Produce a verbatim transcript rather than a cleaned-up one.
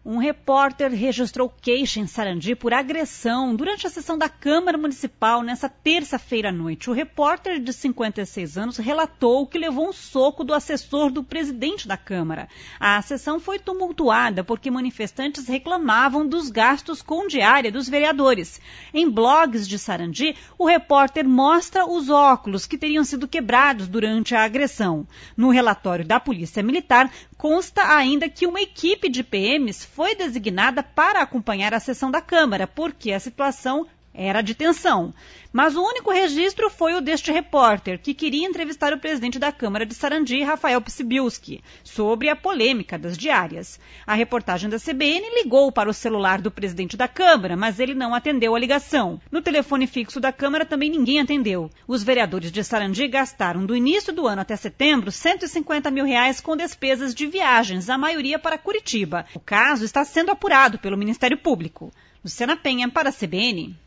Um repórter registrou queixa em Sarandi por agressão durante a sessão da Câmara Municipal nesta terça-feira à noite. O repórter de cinquenta e seis anos relatou que levou um soco do assessor do presidente da Câmara. A sessão foi tumultuada porque manifestantes reclamavam dos gastos com diária dos vereadores. Em blogs de Sarandi, o repórter mostra os óculos que teriam sido quebrados durante a agressão. No relatório da Polícia Militar, consta ainda que uma equipe de P Ms foi designada para acompanhar a sessão da Câmara, porque a situação era de tensão. Mas o único registro foi o deste repórter, que queria entrevistar o presidente da Câmara de Sarandi, Rafael Psibilski, sobre a polêmica das diárias. A reportagem da C B N ligou para o celular do presidente da Câmara, mas ele não atendeu a ligação. No telefone fixo da Câmara também ninguém atendeu. Os vereadores de Sarandi gastaram do início do ano até setembro cento e cinquenta mil reais com despesas de viagens, a maioria para Curitiba. O caso está sendo apurado pelo Ministério Público. Luciana Penha para a C B N.